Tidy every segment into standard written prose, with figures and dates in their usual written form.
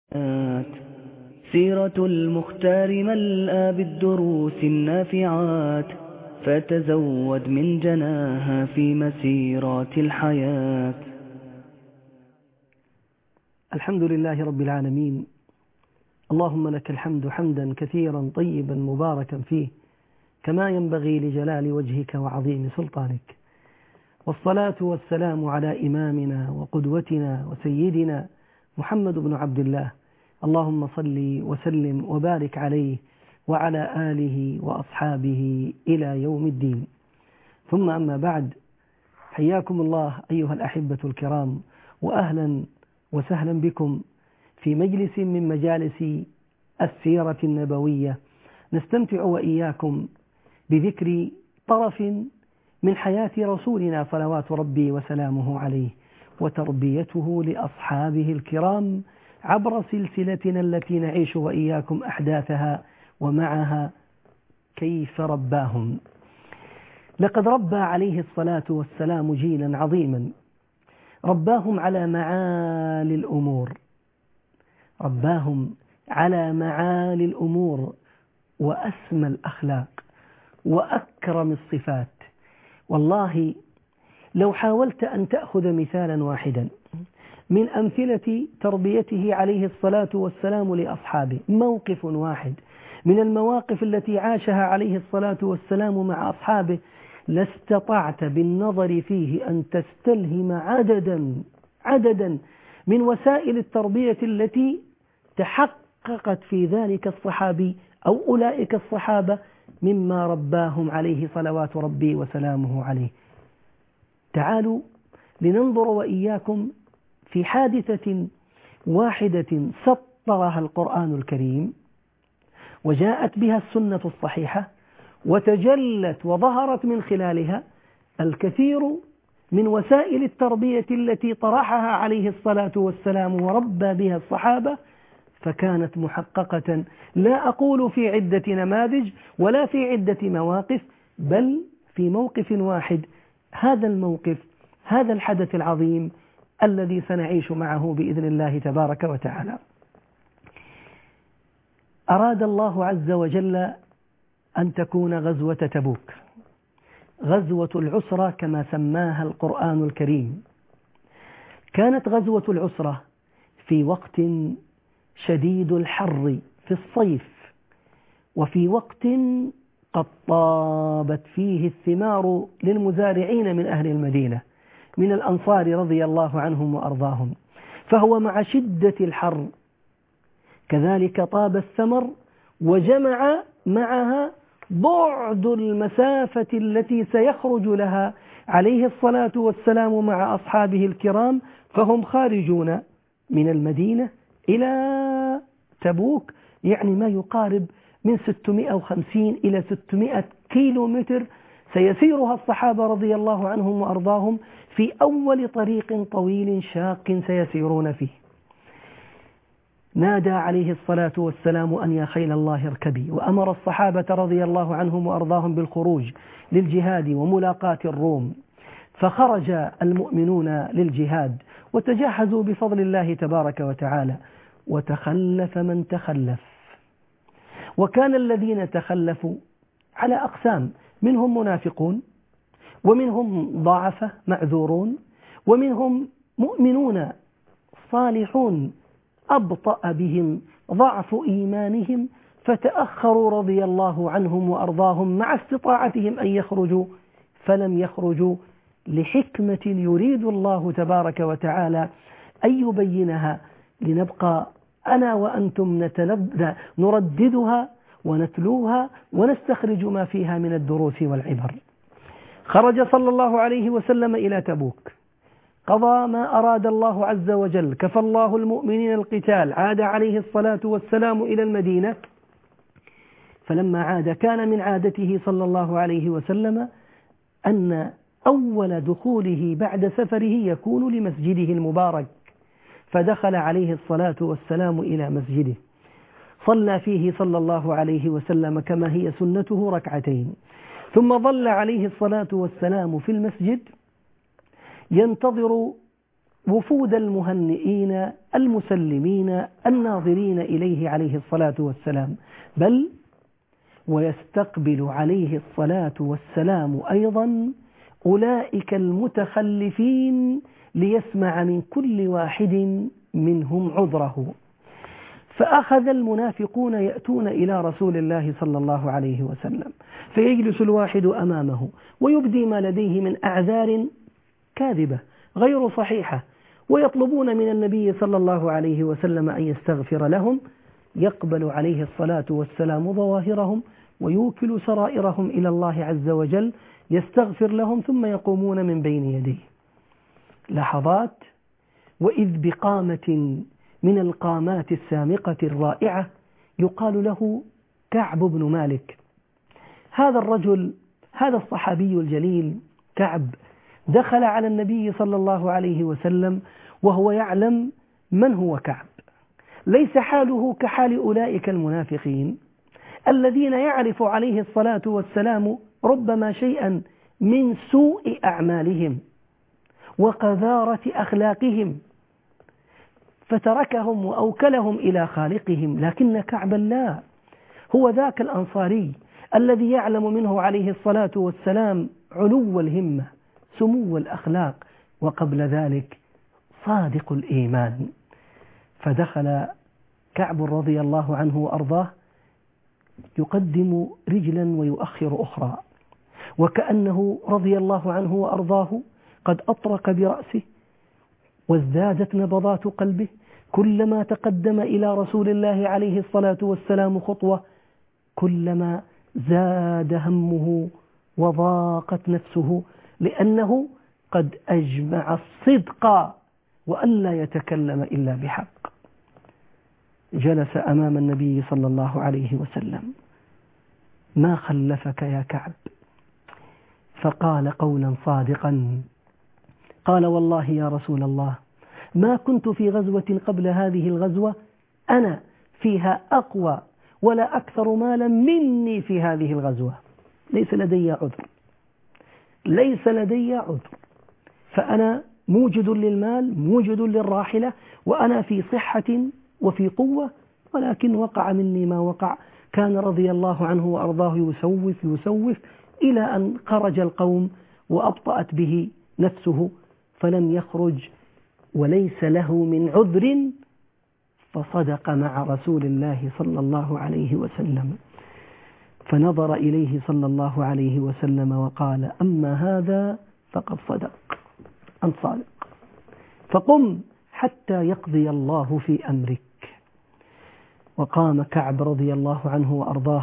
سيرة المختار ملأى بالدروس النافعات، فتزود من جناها في مسيرات الحياة. الحمد لله رب العالمين، اللهم لك الحمد حمدا كثيرا طيبا مباركا فيه، كما ينبغي لجلال وجهك وعظيم سلطانك. والصلاة والسلام على إمامنا وقدوتنا وسيدنا محمد بن عبد الله، اللهم صل وسلم وبارك عليه وعلى آله وأصحابه إلى يوم الدين. ثم أما بعد، حياكم الله أيها الأحبة الكرام، وأهلا وسهلا بكم في مجلس من مجالس السيرة النبوية، نستمتع وإياكم بذكر طرف من حياة رسولنا صلوات ربي وسلامه عليه، وتربيته لأصحابه الكرام عبر سلسلتنا التي نعيش وإياكم أحداثها ومعها كيف رباهم. لقد ربى عليه الصلاة والسلام جيلا عظيما، رباهم على معالي الأمور، رباهم على معالي الأمور وأسمى الأخلاق وأكرم الصفات. والله لو حاولت أن تأخذ مثالا واحدا من أمثلة تربيته عليه الصلاة والسلام لأصحابه، موقف واحد من المواقف التي عاشها عليه الصلاة والسلام مع أصحابه، لاستطعت بالنظر فيه أن تستلهم عددا من وسائل التربية التي تحققت في ذلك الصحابي أو أولئك الصحابة مما رباهم عليه صلوات ربي وسلامه عليه. تعالوا لننظر وإياكم في حادثة واحدة سطرها القرآن الكريم، وجاءت بها السنة الصحيحة، وتجلت وظهرت من خلالها الكثير من وسائل التربية التي طرحها عليه الصلاة والسلام وربى بها الصحابة، فكانت محققة، لا أقول في عدة نماذج ولا في عدة مواقف، بل في موقف واحد. هذا الموقف، هذا الحدث العظيم الذي سنعيش معه بإذن الله تبارك وتعالى. أراد الله عز وجل أن تكون غزوة تبوك، غزوة العسرة كما سماها القرآن الكريم. كانت غزوة العسرة في وقت شديد الحر في الصيف، وفي وقت قد طابت فيه الثمار للمزارعين من أهل المدينة من الأنصار رضي الله عنهم وأرضاهم، فهو مع شدة الحر كذلك طاب الثمر، وجمع معها بعد المسافة التي سيخرج لها عليه الصلاة والسلام مع أصحابه الكرام، فهم خارجون من المدينة إلى تبوك، يعني ما يقارب من 650 إلى 600 كيلو متر سيسيرها الصحابة رضي الله عنهم وأرضاهم في أول طريق طويل شاق سيسيرون فيه. نادى عليه الصلاة والسلام أن يا خيل الله اركبي، وأمر الصحابة رضي الله عنهم وأرضاهم بالخروج للجهاد وملاقاة الروم، فخرج المؤمنون للجهاد وتجهزوا بفضل الله تبارك وتعالى، وتخلف من تخلف، وكان الذين تخلفوا على أقسام، منهم منافقون، ومنهم ضعفة معذورون، ومنهم مؤمنون صالحون أبطأ بهم ضعف إيمانهم فتأخروا رضي الله عنهم وأرضاهم مع استطاعتهم أن يخرجوا، فلم يخرجوا لحكمة يريد الله تبارك وتعالى أن يبينها، لنبقى أنا وأنتم نرددها ونتلوها ونستخرج ما فيها من الدروس والعبر. خرج صلى الله عليه وسلم إلى تبوك، قضى ما أراد الله عز وجل، كفى الله المؤمنين القتال، عاد عليه الصلاة والسلام إلى المدينة. فلما عاد كان من عادته صلى الله عليه وسلم أن أول دخوله بعد سفره يكون لمسجده المبارك، فدخل عليه الصلاة والسلام إلى مسجده، صلى فيه صلى الله عليه وسلم كما هي سنته ركعتين، ثم ظل عليه الصلاة والسلام في المسجد ينتظر وفود المهنئين المسلمين الناظرين إليه عليه الصلاة والسلام، بل ويستقبل عليه الصلاة والسلام أيضا أولئك المتخلفين ليسمع من كل واحد منهم عذره. فأخذ المنافقون يأتون إلى رسول الله صلى الله عليه وسلم، فيجلس الواحد أمامه ويبدي ما لديه من أعذار كاذبة غير صحيحة، ويطلبون من النبي صلى الله عليه وسلم أن يستغفر لهم. يقبل عليه الصلاة والسلام ظواهرهم ويوكل سرائرهم إلى الله عز وجل، يستغفر لهم ثم يقومون من بين يديه. لحظات، وإذ بقامة من القامات السامقة الرائعة يقال له كعب بن مالك. هذا الرجل، هذا الصحابي الجليل كعب، دخل على النبي صلى الله عليه وسلم وهو يعلم من هو كعب. ليس حاله كحال أولئك المنافقين الذين يعرف عليه الصلاة والسلام ربما شيئا من سوء أعمالهم وقذارة أخلاقهم فتركهم وأوكلهم إلى خالقهم، لكن كعبا لا، هو ذاك الأنصاري الذي يعلم منه عليه الصلاة والسلام علو الهمة، سمو الأخلاق، وقبل ذلك صادق الإيمان. فدخل كعب رضي الله عنه وأرضاه يقدم رجلا ويؤخر أخرى، وكأنه رضي الله عنه وأرضاه قد أطرق برأسه وازدادت نبضات قلبه كلما تقدم إلى رسول الله عليه الصلاة والسلام خطوة، كلما زاد همه وضاقت نفسه، لأنه قد أجمع الصدق وألا يتكلم إلا بحق. جلس أمام النبي صلى الله عليه وسلم: ما خلفك يا كعب؟ فقال قولا صادقا، قال: والله يا رسول الله ما كنت في غزوة قبل هذه الغزوة أنا فيها أقوى ولا أكثر مالا مني في هذه الغزوة، ليس لدي عذر، ليس لدي عذر، فأنا موجد للمال، موجد للراحلة، وأنا في صحة وفي قوة، ولكن وقع مني ما وقع. كان رضي الله عنه وأرضاه يسوف إلى أن خرج القوم وأبطأت به نفسه فلم يخرج وليس له من عذر، فصدق مع رسول الله صلى الله عليه وسلم. فنظر إليه صلى الله عليه وسلم وقال: أما هذا فقد صدق، أنت صادق، فقم حتى يقضي الله في أمرك. وقام كعب رضي الله عنه وأرضاه،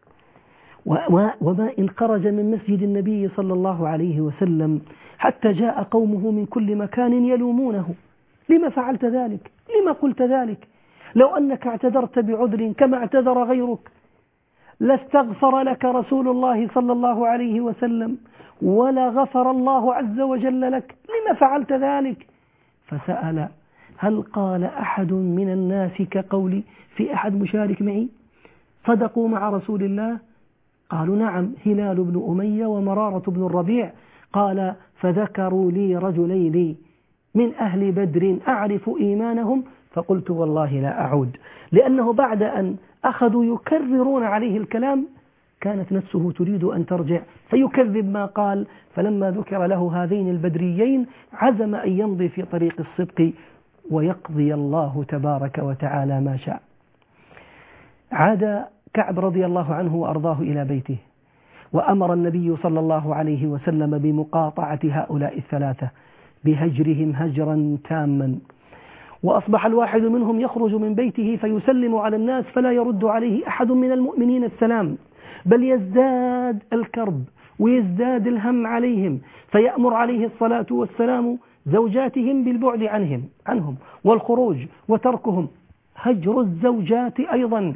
وما إن خرج من مسجد النبي صلى الله عليه وسلم حتى جاء قومه من كل مكان يلومونه: لما فعلت ذلك؟ لما قلت ذلك؟ لو أنك اعتذرت بعذر كما اعتذر غيرك لاستغفر لك رسول الله صلى الله عليه وسلم ولا غفر الله عز وجل لك، لما فعلت ذلك؟ فسأل: هل قال أحد من الناس كقولي في أحد مشارك معي صدقوا مع رسول الله؟ قالوا: نعم، هلال بن أمية ومرارة بن الربيع. قال: فذكروا لي رجلين من أهل بدر أعرف إيمانهم، فقلت والله لا أعود، لأنه بعد أن أخذوا يكررون عليه الكلام كانت نفسه تريد أن ترجع فيكذب ما قال. فلما ذكر له هذين البدريين عزم أن يمضي في طريق الصدق ويقضي الله تبارك وتعالى ما شاء. عاد كعب رضي الله عنه وأرضاه إلى بيته، وأمر النبي صلى الله عليه وسلم بمقاطعة هؤلاء الثلاثة، بهجرهم هجرا تاما. وأصبح الواحد منهم يخرج من بيته فيسلم على الناس فلا يرد عليه أحد من المؤمنين السلام، بل يزداد الكرب ويزداد الهم عليهم، فيأمر عليه الصلاة والسلام زوجاتهم بالبعد عنهم والخروج وتركهم، هجر الزوجات أيضا.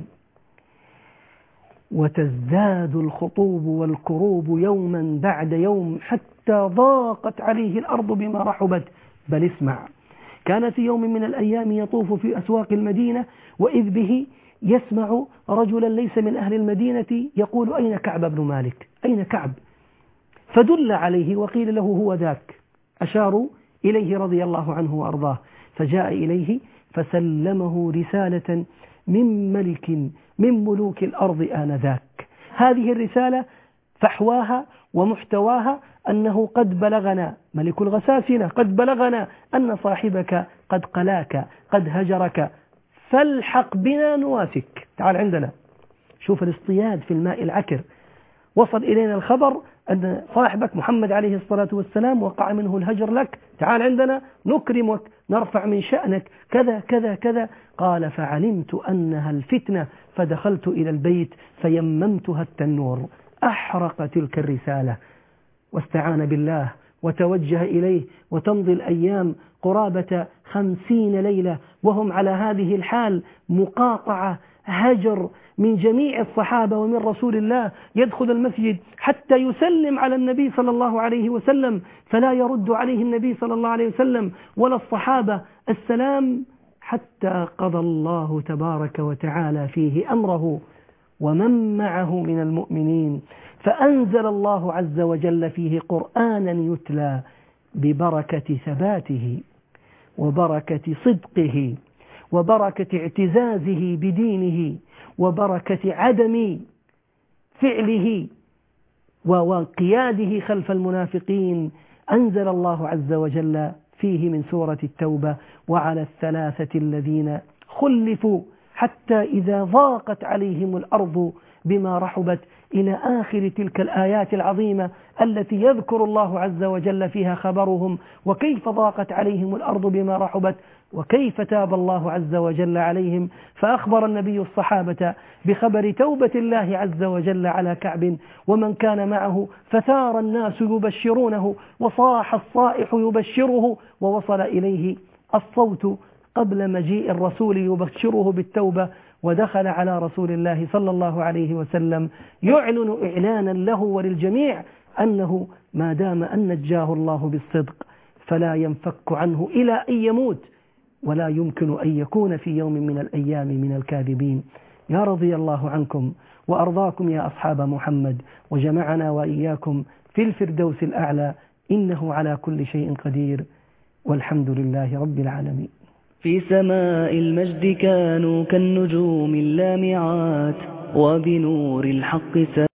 وتزداد الخطوب والكروب يوما بعد يوم حتى ضاقت عليه الأرض بما رحبت. بل اسمع، كان في يوم من الأيام يطوف في أسواق المدينة، وإذ به يسمع رجلا ليس من أهل المدينة يقول: أين كعب بن مالك؟ أين كعب؟ فدل عليه وقيل له: هو ذاك. أشاروا إليه رضي الله عنه وأرضاه، فجاء إليه فسلمه رسالة من ملك من ملوك الأرض آنذاك. هذه الرسالة فحواها ومحتواها أنه قد بلغنا، ملك الغساسنة، قد بلغنا أن صاحبك قد قلاك، قد هجرك، فالحق بنا نواسك، تعال عندنا. شوف الاصطياد في الماء العكر. وصل إلينا الخبر أن صاحبك محمد عليه الصلاة والسلام وقع منه الهجر لك، تعال عندنا نكرمك، نرفع من شأنك، كذا كذا كذا. قال فعلمت أنها الفتنة فدخلت إلى البيت فيممتها التنور. أحرق تلك الرسالة واستعان بالله وتوجه إليه، وتمضي الأيام قرابة 50 ليلة وهم على هذه الحال، مقاطعة، هجر من جميع الصحابة ومن رسول الله. يدخل المسجد حتى يسلم على النبي صلى الله عليه وسلم فلا يرد عليه النبي صلى الله عليه وسلم ولا الصحابة السلام، حتى قضى الله تبارك وتعالى فيه أمره ومن معه من المؤمنين، فأنزل الله عز وجل فيه قرآنا يتلى ببركة ثباته وبركة صدقه وبركة اعتزازه بدينه وبركة عدم فعله وانقياده خلف المنافقين. أنزل الله عز وجل فيه من سورة التوبة: وعلى الثلاثة الذين خلفوا حتى إذا ضاقت عليهم الأرض بما رحبت، إلى آخر تلك الآيات العظيمة التي يذكر الله عز وجل فيها خبرهم وكيف ضاقت عليهم الأرض بما رحبت وكيف تاب الله عز وجل عليهم. فأخبر النبي الصحابة بخبر توبة الله عز وجل على كعب ومن كان معه، فثار الناس يبشرونه وصاح الصائح يبشره، ووصل إليه الصوت قبل مجيء الرسول يبشره بالتوبة، ودخل على رسول الله صلى الله عليه وسلم يعلن إعلانا له وللجميع أنه ما دام أن نجاه الله بالصدق فلا ينفك عنه إلى أن يموت، ولا يمكن أن يكون في يوم من الأيام من الكاذبين. يا رضي الله عنكم وأرضاكم يا أصحاب محمد، وجمعنا وإياكم في الفردوس الأعلى، إنه على كل شيء قدير، والحمد لله رب العالمين. في سماء المجد كانوا كالنجوم اللامعات، وبنور الحق